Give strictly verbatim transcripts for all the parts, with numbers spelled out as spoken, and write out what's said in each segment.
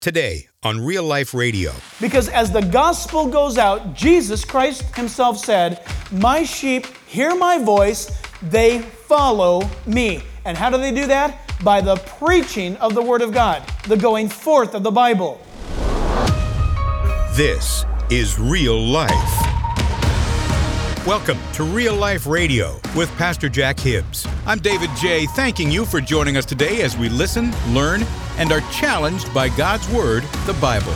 Today on Real Life Radio. Because as the gospel goes out, Jesus Christ himself said, "My sheep hear my voice, they follow me." And how do they do that? By the preaching of the Word of God, the going forth of the Bible. This is Real Life. Welcome to Real Life Radio with Pastor Jack Hibbs. I'm David J., thanking you for joining us today as we listen, learn, and are challenged by God's Word, the Bible.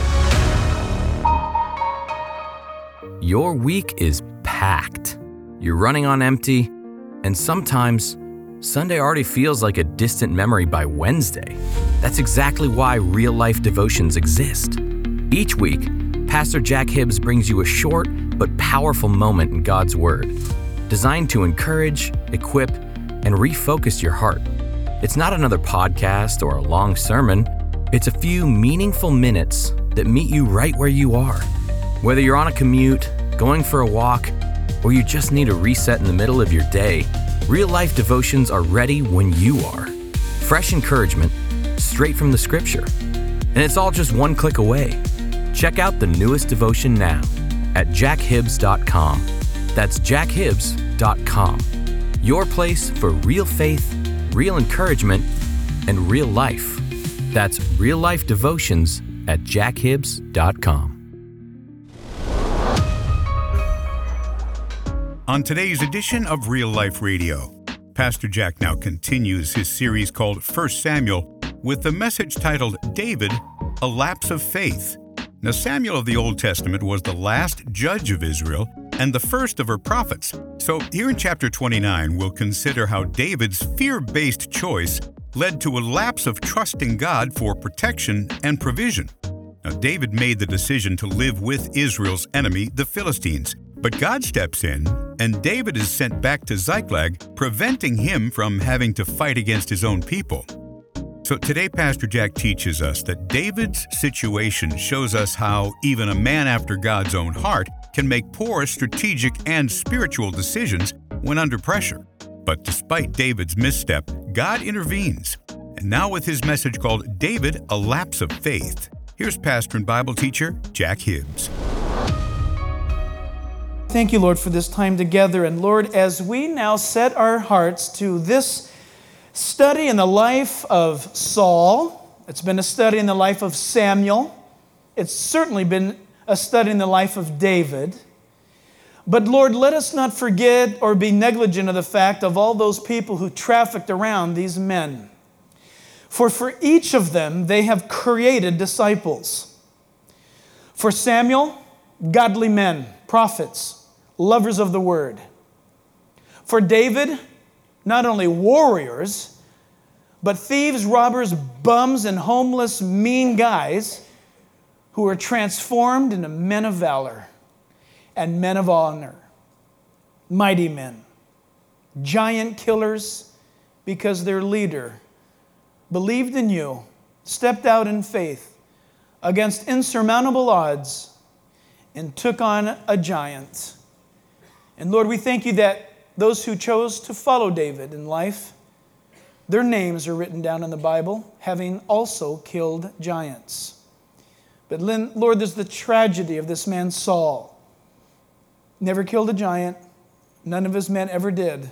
Your week is packed. You're running on empty, and sometimes Sunday already feels like a distant memory by Wednesday. That's exactly why Real Life Devotions exist. Each week, Pastor Jack Hibbs brings you a short but powerful moment in God's Word, designed to encourage, equip, and refocus your heart. It's not another podcast or a long sermon. It's a few meaningful minutes that meet you right where you are. Whether you're on a commute, going for a walk, or you just need a reset in the middle of your day, Real Life Devotions are ready when you are. Fresh encouragement, straight from the Scripture. And it's all just one click away. Check out the newest devotion now at jack hibbs dot com. That's jack hibbs dot com. Your place for real faith, real encouragement, and real life. That's Real Life Devotions at jack hibbs dot com. On today's edition of Real Life Radio, Pastor Jack now continues his series called First Samuel with the message titled David, A Lapse of Faith. Now, Samuel of the Old Testament was the last judge of Israel and the first of her prophets. So here in chapter twenty-nine, we'll consider how David's fear-based choice led to a lapse of trusting God for protection and provision. Now, David made the decision to live with Israel's enemy, the Philistines. But God steps in, and David is sent back to Ziklag, preventing him from having to fight against his own people. So today, Pastor Jack teaches us that David's situation shows us how even a man after God's own heart can make poor strategic and spiritual decisions when under pressure. But despite David's misstep, God intervenes. And now with his message called David, A Lapse of Faith, here's pastor and Bible teacher Jack Hibbs. Thank you, Lord, for this time together. And Lord, as we now set our hearts to this study in the life of Saul, it's been a study in the life of Samuel, it's certainly been a study in the life of David. But Lord, let us not forget or be negligent of the fact of all those people who trafficked around these men. For for each of them, they have created disciples. For Samuel, godly men, prophets, lovers of the word. For David, not only warriors, but thieves, robbers, bums, and homeless, mean guys who were transformed into men of valor and men of honor, mighty men, giant killers, because their leader believed in you, stepped out in faith against insurmountable odds, and took on a giant. And Lord, we thank you that those who chose to follow David in life, their names are written down in the Bible, having also killed giants. But Lord, there's the tragedy of this man Saul. Never killed a giant. None of his men ever did.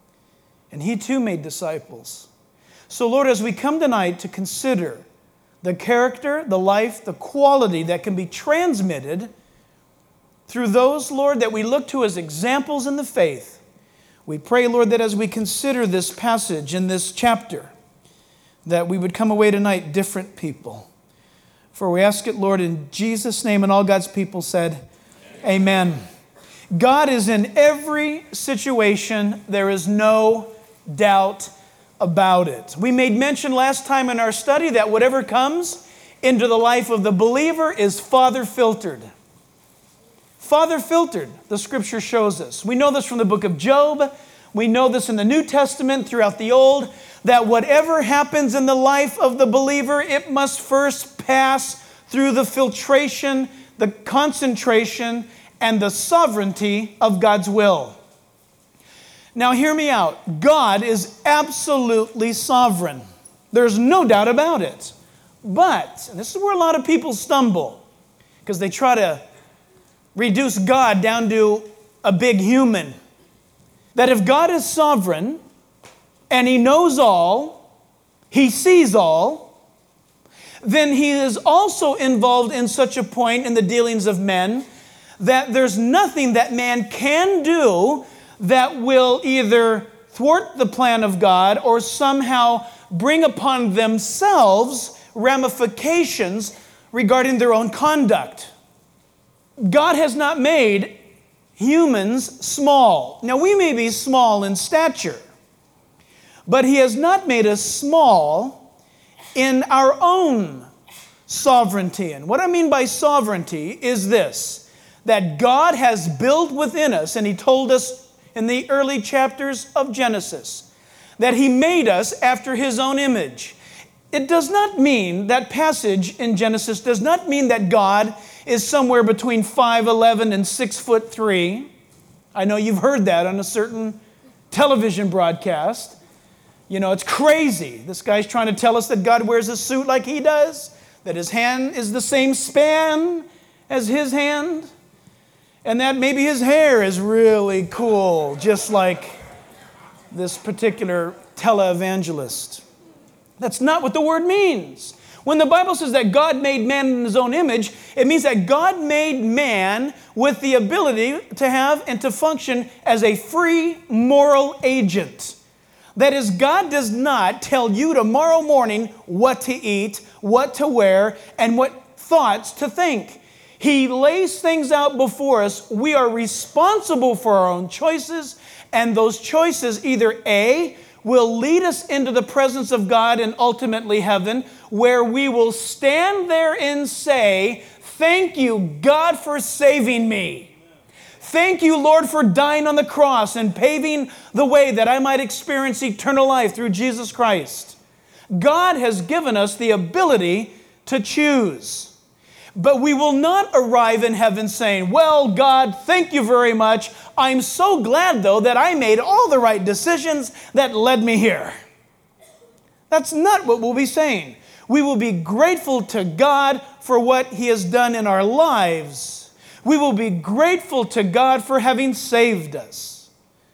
And he too made disciples. So Lord, as we come tonight to consider the character, the life, the quality that can be transmitted through those, Lord, that we look to as examples in the faith, we pray, Lord, that as we consider this passage in this chapter, that we would come away tonight different people. For we ask it, Lord, in Jesus' name, and all God's people said, Amen. Amen. God is in every situation. There is no doubt about it. We made mention last time in our study that whatever comes into the life of the believer is Father-filtered. Father-filtered, the Scripture shows us. We know this from the book of Job. We know this in the New Testament, throughout the Old, that whatever happens in the life of the believer, it must first pass through the filtration, the concentration, and the sovereignty of God's will. Now hear me out. God is absolutely sovereign. There's no doubt about it. But, and this is where a lot of people stumble, because they try to reduce God down to a big human. That if God is sovereign, and He knows all, He sees all, then He is also involved in such a point in the dealings of men that there's nothing that man can do that will either thwart the plan of God or somehow bring upon themselves ramifications regarding their own conduct. God has not made humans small. Now, we may be small in stature, but He has not made us small in our own sovereignty. And what I mean by sovereignty is this, that God has built within us, and He told us in the early chapters of Genesis, that He made us after His own image. It does not mean, that passage in Genesis does not mean that God is somewhere between five eleven and six foot three. I know you've heard that on a certain television broadcast. You know, it's crazy. This guy's trying to tell us that God wears a suit like He does, that His hand is the same span as His hand, and that maybe His hair is really cool, just like this particular televangelist. That's not what the word means. When the Bible says that God made man in His own image, it means that God made man with the ability to have and to function as a free moral agent. That is, God does not tell you tomorrow morning what to eat, what to wear, and what thoughts to think. He lays things out before us. We are responsible for our own choices, and those choices either A, will lead us into the presence of God and ultimately heaven, where we will stand there and say, "Thank you, God, for saving me. Thank you, Lord, for dying on the cross and paving the way that I might experience eternal life through Jesus Christ." God has given us the ability to choose. But we will not arrive in heaven saying, "Well, God, thank you very much. I'm so glad, though, that I made all the right decisions that led me here." That's not what we'll be saying. We will be grateful to God for what He has done in our lives. We will be grateful to God for having saved us.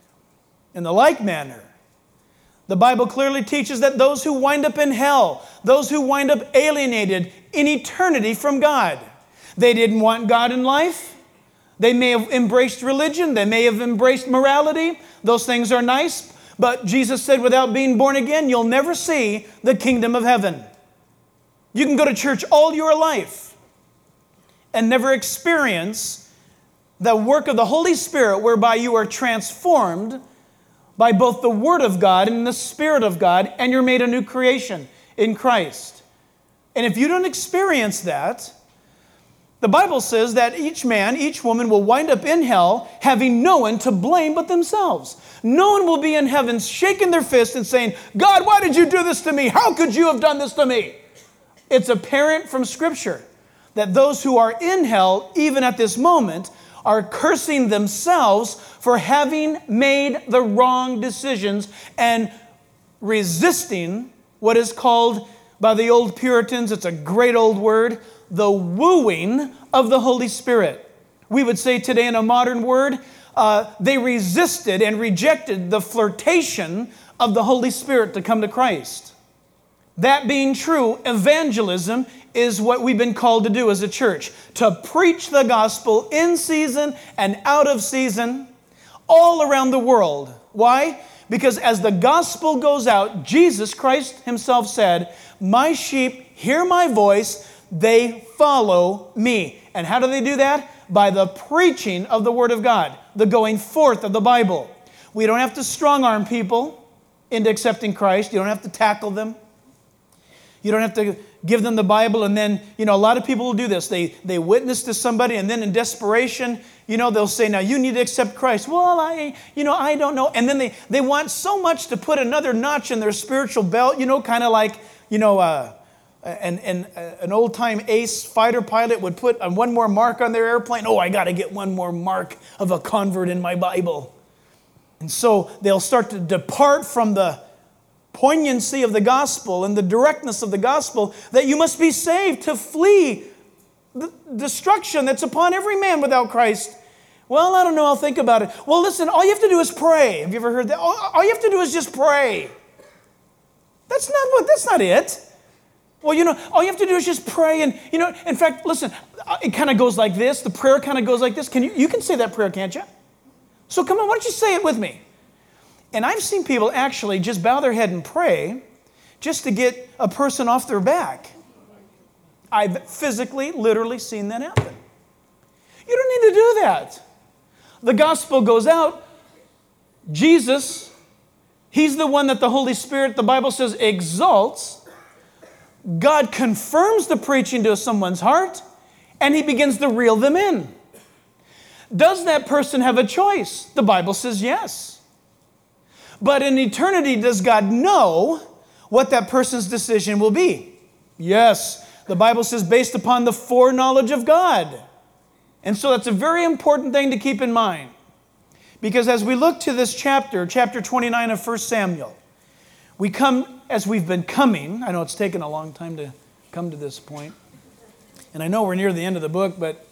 In the like manner, the Bible clearly teaches that those who wind up in hell, those who wind up alienated in eternity from God, they didn't want God in life. They may have embraced religion. They may have embraced morality. Those things are nice. But Jesus said, without being born again, you'll never see the kingdom of heaven. You can go to church all your life and never experience the work of the Holy Spirit whereby you are transformed by both the Word of God and the Spirit of God, and you're made a new creation in Christ. And if you don't experience that, the Bible says that each man, each woman will wind up in hell having no one to blame but themselves. No one will be in heaven shaking their fist and saying, "God, why did you do this to me? How could you have done this to me?" It's apparent from Scripture that those who are in hell, even at this moment, are cursing themselves for having made the wrong decisions and resisting what is called by the old Puritans, it's a great old word, the wooing of the Holy Spirit. We would say today in a modern word, uh, they resisted and rejected the flirtation of the Holy Spirit to come to Christ. That being true, evangelism is what we've been called to do as a church, to preach the gospel in season and out of season all around the world. Why? Because as the gospel goes out, Jesus Christ Himself said, "My sheep hear my voice, they follow me." And how do they do that? By the preaching of the Word of God, the going forth of the Bible. We don't have to strong-arm people into accepting Christ. You don't have to tackle them. You don't have to give them the Bible, and then, you know, a lot of people will do this. They they witness to somebody, and then in desperation, you know, they'll say, "Now you need to accept Christ." "Well, I, you know, I don't know." And then they, they want so much to put another notch in their spiritual belt, you know, kind of like, you know, uh, an, an, an old-time ace fighter pilot would put one more mark on their airplane. "Oh, I got to get one more mark of a convert in my Bible." And so they'll start to depart from the poignancy of the gospel and the directness of the gospel that you must be saved to flee the destruction that's upon every man without Christ. Well, I don't know, I'll think about it. Well, listen, all you have to do is pray. Have you ever heard that? All, all you have to do is just pray. That's not what, that's not it. Well, you know, all you have to do is just pray. And, you know, in fact, listen, it kind of goes like this. The prayer kind of goes like this. Can you, you can say that prayer, can't you? So come on, why don't you say it with me? And I've seen people actually just bow their head and pray just to get a person off their back. I've physically, literally seen that happen. You don't need to do that. The gospel goes out. Jesus, He's the one that the Holy Spirit, the Bible says, exalts. God confirms the preaching to someone's heart, and He begins to reel them in. Does that person have a choice? The Bible says yes. But in eternity, does God know what that person's decision will be? Yes. The Bible says based upon the foreknowledge of God. And so that's a very important thing to keep in mind. Because as we look to this chapter, chapter twenty-nine of First Samuel, we come as we've been coming. I know it's taken a long time to come to this point. And I know we're near the end of the book, but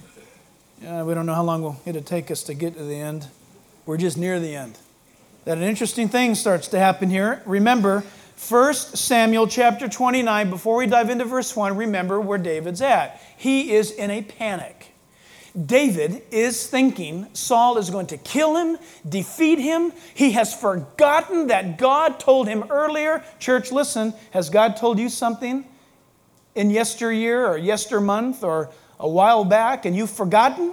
uh, we don't know how long it'll take us to get to the end. We're just near the end. That an interesting thing starts to happen here. Remember, First Samuel chapter twenty-nine, before we dive into verse one, remember where David's at. He is in a panic. David is thinking Saul is going to kill him, defeat him. He has forgotten that God told him earlier. Church, listen, has God told you something in yesteryear or yestermonth or a while back and you've forgotten?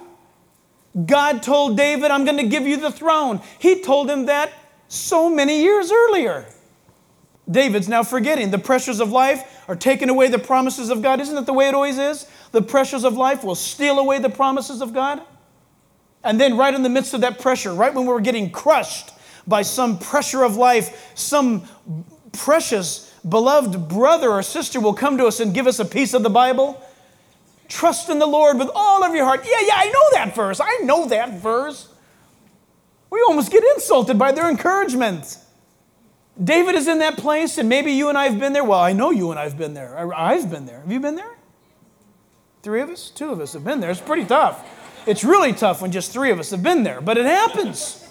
God told David, I'm going to give you the throne. He told him that so many years earlier. David's now forgetting. The pressures of life are taking away the promises of God. Isn't that the way it always is? The pressures of life will steal away the promises of God. And then right in the midst of that pressure, right when we're getting crushed by some pressure of life, some precious, beloved brother or sister will come to us and give us a piece of the Bible. Trust in the Lord with all of your heart. Yeah, yeah, I know that verse. I know that verse. We almost get insulted by their encouragement. David is in that place, and maybe you and I have been there. Well, I know you and I have been there. I've been there. Have you been there? Three of us? Two of us have been there. It's pretty tough. It's really tough when just three of us have been there, but it happens.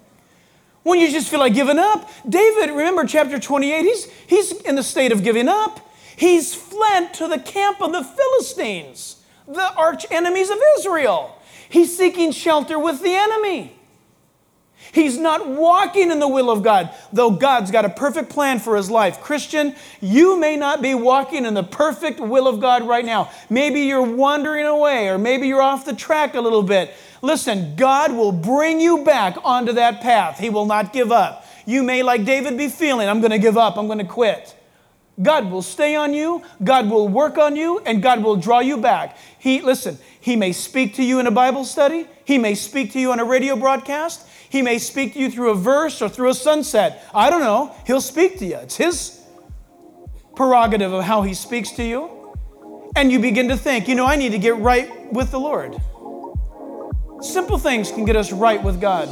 When you just feel like giving up. David, remember chapter twenty-eight, he's, he's in the state of giving up. He's fled to the camp of the Philistines, the arch enemies of Israel. He's seeking shelter with the enemy. He's not walking in the will of God, though God's got a perfect plan for his life. Christian, you may not be walking in the perfect will of God right now. Maybe you're wandering away, or maybe you're off the track a little bit. Listen, God will bring you back onto that path. He will not give up. You may, like David, be feeling, I'm going to give up, I'm going to quit. God will stay on you, God will work on you, and God will draw you back. He, listen, He may speak to you in a Bible study. He may speak to you on a radio broadcast. He may speak to you through a verse or through a sunset. I don't know. He'll speak to you. It's His prerogative of how He speaks to you. And you begin to think, you know, I need to get right with the Lord. Simple things can get us right with God.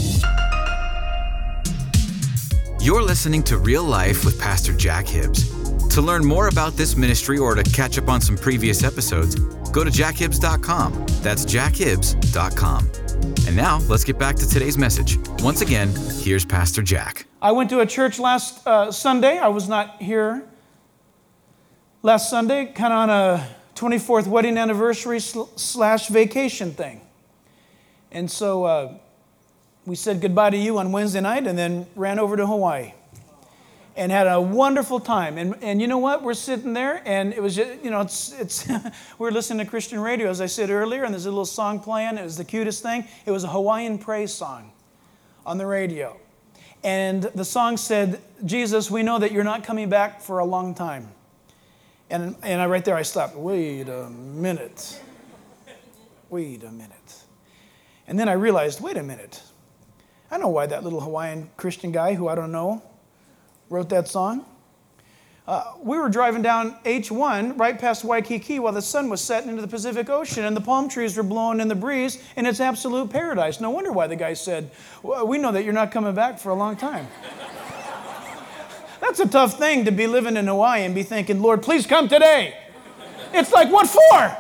You're listening to Real Life with Pastor Jack Hibbs. To learn more about this ministry or to catch up on some previous episodes, go to jack hibbs dot com. That's jack hibbs dot com. And now, let's get back to today's message. Once again, here's Pastor Jack. I went to a church last uh, Sunday. I was not here last Sunday, kind of on a twenty-fourth wedding anniversary sl- slash vacation thing. And so uh, we said goodbye to you on Wednesday night and then ran over to Hawaii and had a wonderful time. And and you know what? We're sitting there, and it was just, you know, it's it's we were listening to Christian radio, as I said earlier, and there's a little song playing. It was the cutest thing. It was a Hawaiian praise song on the radio. And the song said, Jesus, we know that you're not coming back for a long time. And, and I, right there I stopped. Wait a minute. Wait a minute. And then I realized, wait a minute. I know why that little Hawaiian Christian guy who I don't know wrote that song. Uh, we were driving down H one right past Waikiki while the sun was setting into the Pacific Ocean and the palm trees were blowing in the breeze, and it's absolute paradise. No wonder why the guy said, well, we know that you're not coming back for a long time. That's a tough thing to be living in Hawaii and be thinking, Lord, please come today. It's like, what for?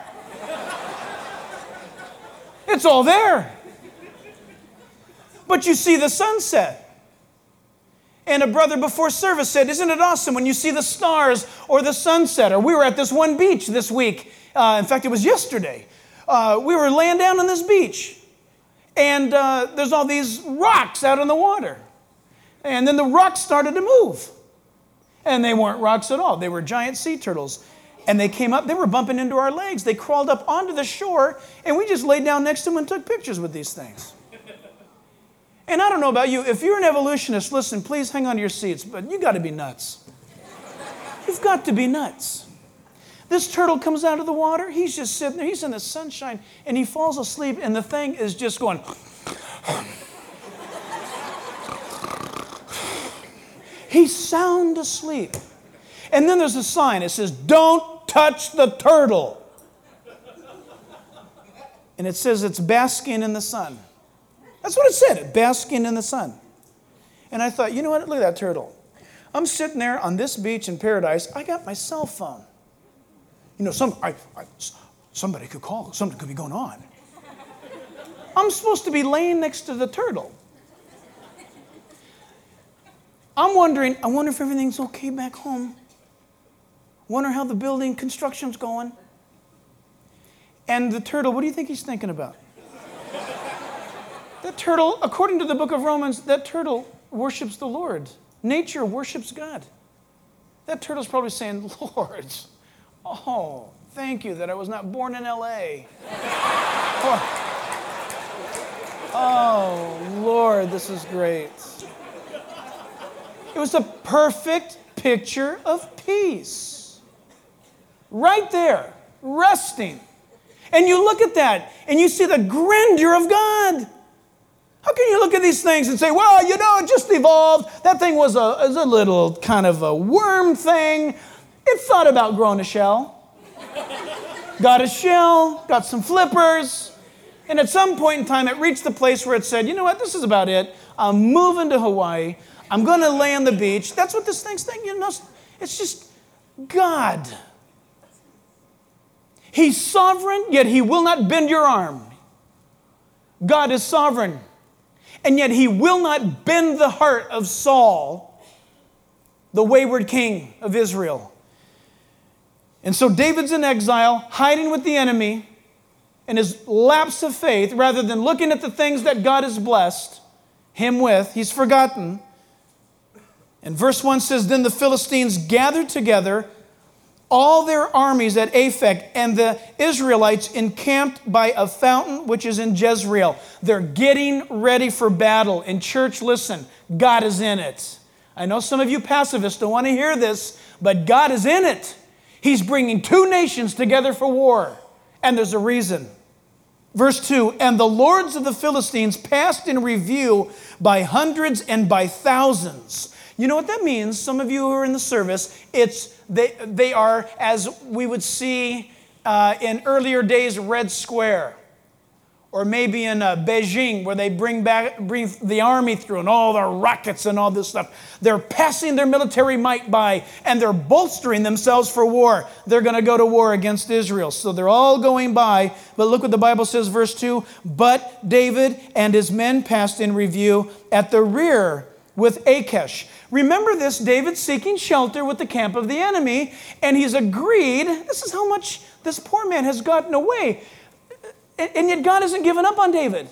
It's all there. But you see the sunset. And a brother before service said, isn't it awesome when you see the stars or the sunset? Or we were at this one beach this week. Uh, in fact, it was yesterday. Uh, we were laying down on this beach. And uh, there's all these rocks out in the water. And then the rocks started to move. And they weren't rocks at all. They were giant sea turtles. And they came up. They were bumping into our legs. They crawled up onto the shore. And we just laid down next to them and took pictures with these things. And I don't know about you, if you're an evolutionist, listen, please hang on to your seats, but you got to be nuts. You've got to be nuts. This turtle comes out of the water, he's just sitting there, he's in the sunshine, and he falls asleep, and the thing is just going. He's sound asleep. And then there's a sign, it says, don't touch the turtle. And it says it's basking in the sun. That's what it said, basking in the sun. And I thought, you know what? Look at that turtle. I'm sitting there on this beach in paradise. I got my cell phone. You know, some, I, I, somebody could call. Something could be going on. I'm supposed to be laying next to the turtle. I'm wondering, I wonder if everything's okay back home. Wonder how the building construction's going. And the turtle, what do you think he's thinking about? That turtle, according to the book of Romans, that turtle worships the Lord. Nature worships God. That turtle's probably saying, Lord, oh, thank you that I was not born in L A Oh, Lord, this is great. It was a perfect picture of peace. Right there, resting. And you look at that, and you see the grandeur of God. How can you look at these things and say, well, you know, it just evolved. That thing was a, was a little kind of a worm thing. It thought about growing a shell. Got a shell, got some flippers. And at some point in time, it reached the place where it said, you know what, this is about it. I'm moving to Hawaii. I'm going to lay on the beach. That's what this thing's thinking. You know, it's just God. He's sovereign, yet he will not bend your arm. God is sovereign. And yet he will not bend the heart of Saul, the wayward king of Israel. And so David's in exile, hiding with the enemy, and his lapse of faith, rather than looking at the things that God has blessed him with, he's forgotten. And verse one says, then the Philistines gathered together all their armies at Aphek, and the Israelites encamped by a fountain which is in Jezreel. They're getting ready for battle. And church, listen, God is in it. I know some of you pacifists don't want to hear this, but God is in it. He's bringing two nations together for war. And there's a reason. Verse two, and the lords of the Philistines passed in review by hundreds and by thousands. You know what that means? Some of you who are in the service, it's they they are, as we would see uh, in earlier days, Red Square, or maybe in uh, Beijing, where they bring back bring the army through and all the rockets and all this stuff. They're passing their military might by, and they're bolstering themselves for war. They're going to go to war against Israel. So they're all going by. But look what the Bible says, verse two. But David and his men passed in review at the rear with Achish. Remember this, David's seeking shelter with the camp of the enemy, and he's agreed. This is how much this poor man has gotten away. And yet God hasn't given up on David.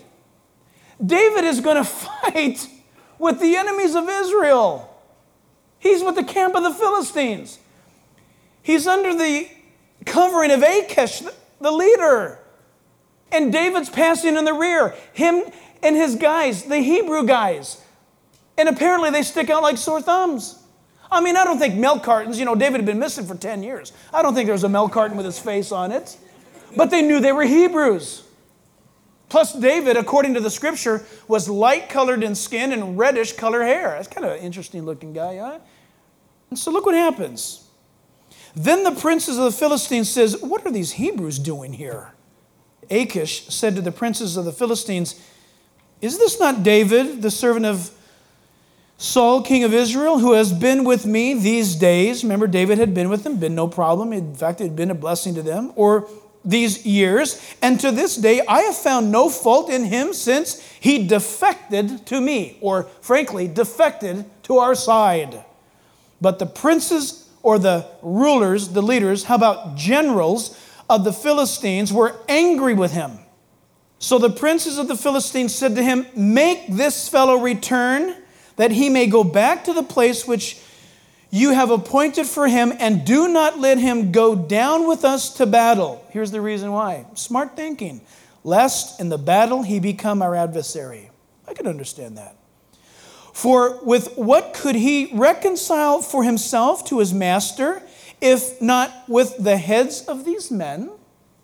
David is going to fight with the enemies of Israel. He's with the camp of the Philistines. He's under the covering of Achish, the leader. And David's passing in the rear. Him and his guys, the Hebrew guys. And apparently they stick out like sore thumbs. I mean, I don't think milk cartons, you know, David had been missing for ten years. I don't think there was a milk carton with his face on it. But they knew they were Hebrews. Plus, David, according to the scripture, was light-colored in skin and reddish-colored hair. That's kind of an interesting-looking guy, huh? And so look what happens. Then the princes of the Philistines says, what are these Hebrews doing here? Achish said to the princes of the Philistines, is this not David, the servant of Saul, king of Israel, who has been with me these days. Remember, David had been with them, been no problem. In fact, it had been a blessing to them. Or these years. And to this day, I have found no fault in him since he defected to me. Or frankly, defected to our side. But the princes or the rulers, the leaders, how about generals of the Philistines were angry with him. So the princes of the Philistines said to him, make this fellow return, that he may go back to the place which you have appointed for him, and do not let him go down with us to battle. Here's the reason why. Smart thinking. Lest in the battle he become our adversary. I can understand that. For with what could he reconcile for himself to his master, if not with the heads of these men?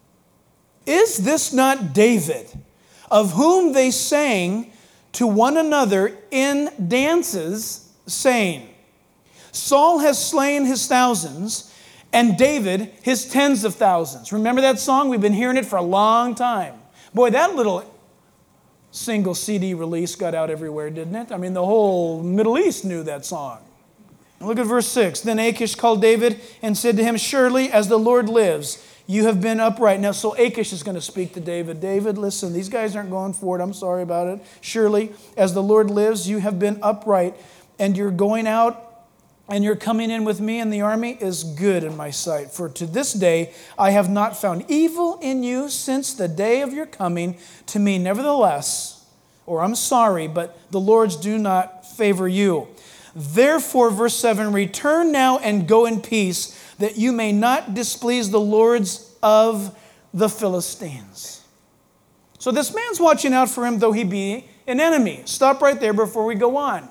Is this not David, of whom they sang to one another in dances, saying, Saul has slain his thousands, and David his tens of thousands. Remember that song? We've been hearing it for a long time. Boy, that little single C D release got out everywhere, didn't it? I mean, the whole Middle East knew that song. Look at verse six. Then Achish called David and said to him, surely as the Lord lives, you have been upright. Now, so Achish is going to speak to David. David, listen, these guys aren't going for it. I'm sorry about it. Surely, as the Lord lives, you have been upright, and you're going out and you're coming in with me in the army is good in my sight. For to this day, I have not found evil in you since the day of your coming to me. Nevertheless, or I'm sorry, but the Lord's do not favor you. Therefore, verse seven, return now and go in peace, that you may not displease the lords of the Philistines. So this man's watching out for him, though he be an enemy. Stop right there before we go on.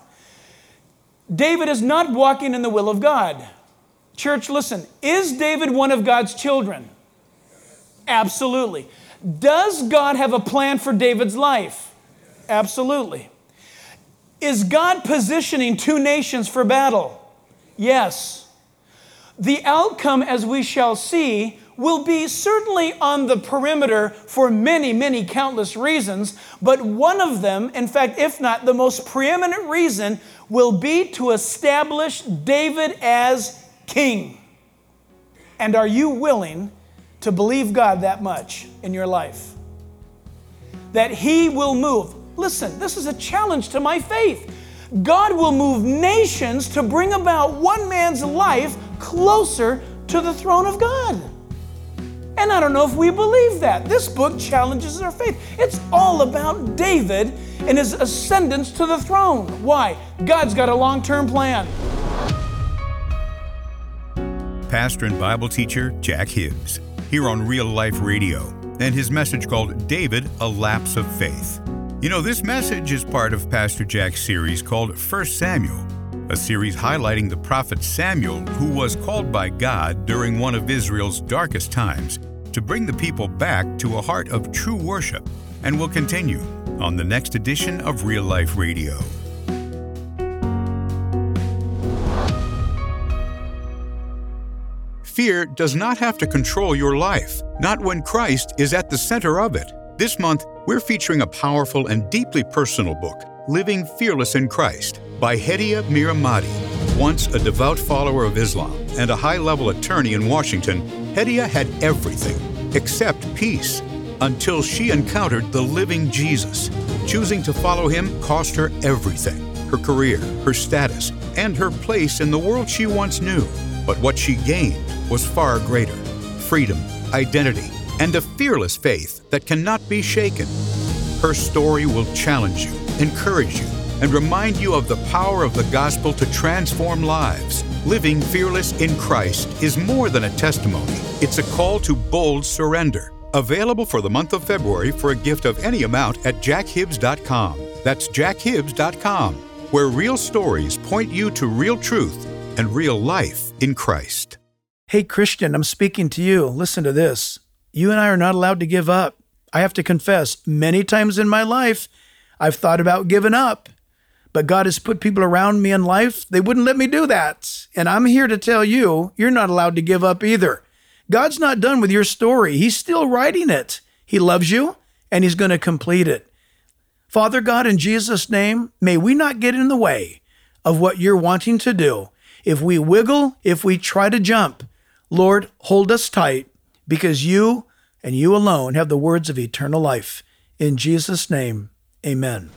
David is not walking in the will of God. Church, listen, is David one of God's children? Absolutely. Does God have a plan for David's life? Absolutely. Is God positioning two nations for battle? Yes. The outcome, as we shall see, will be certainly on the perimeter for many, many countless reasons, but one of them, in fact, if not the most preeminent reason, will be to establish David as king. And are you willing to believe God that much in your life? That He will move. Listen, this is a challenge to my faith. God will move nations to bring about one man's life closer to the throne of God. And I don't know if we believe that. This book challenges our faith. It's all about David and his ascendance to the throne. Why? God's got a long-term plan. Pastor and Bible teacher Jack Hibbs, here on Real Life Radio, and his message called David, A Lapse of Faith. You know, this message is part of Pastor Jack's series called First Samuel, a series highlighting the prophet Samuel, who was called by God during one of Israel's darkest times to bring the people back to a heart of true worship, and will continue on the next edition of Real Life Radio. Fear does not have to control your life, not when Christ is at the center of it. This month, we're featuring a powerful and deeply personal book, Living Fearless in Christ, by Hedia Miramati. Once a devout follower of Islam and a high-level attorney in Washington, Hedia had everything except peace until she encountered the living Jesus. Choosing to follow him cost her everything: her career, her status, and her place in the world she once knew. But what she gained was far greater: freedom, identity, and a fearless faith that cannot be shaken. Her story will challenge you, encourage you, and remind you of the power of the gospel to transform lives. Living fearless in Christ is more than a testimony. It's a call to bold surrender. Available for the month of February for a gift of any amount at jack hibbs dot com. That's jack hibbs dot com, where real stories point you to real truth and real life in Christ. Hey, Christian, I'm speaking to you. Listen to this. You and I are not allowed to give up. I have to confess, many times in my life, I've thought about giving up. But God has put people around me in life, they wouldn't let me do that. And I'm here to tell you, you're not allowed to give up either. God's not done with your story. He's still writing it. He loves you, and He's going to complete it. Father God, in Jesus' name, may we not get in the way of what you're wanting to do. If we wiggle, if we try to jump, Lord, hold us tight, because you and you alone have the words of eternal life. In Jesus' name, amen.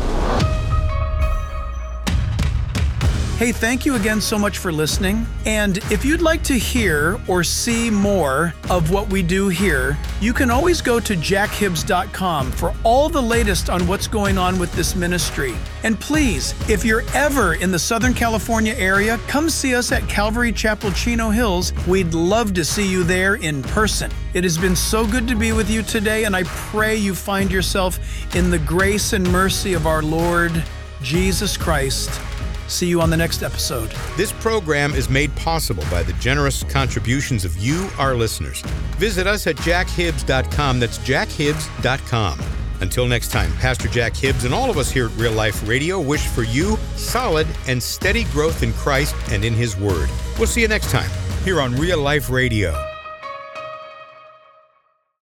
Hey, thank you again so much for listening. And if you'd like to hear or see more of what we do here, you can always go to jack hibbs dot com for all the latest on what's going on with this ministry. And please, if you're ever in the Southern California area, come see us at Calvary Chapel, Chino Hills. We'd love to see you there in person. It has been so good to be with you today, and I pray you find yourself in the grace and mercy of our Lord Jesus Christ. See you on the next episode. This program is made possible by the generous contributions of you, our listeners. Visit us at jack hibbs dot com. That's jack hibbs dot com. Until next time, Pastor Jack Hibbs and all of us here at Real Life Radio wish for you solid and steady growth in Christ and in His Word. We'll see you next time here on Real Life Radio.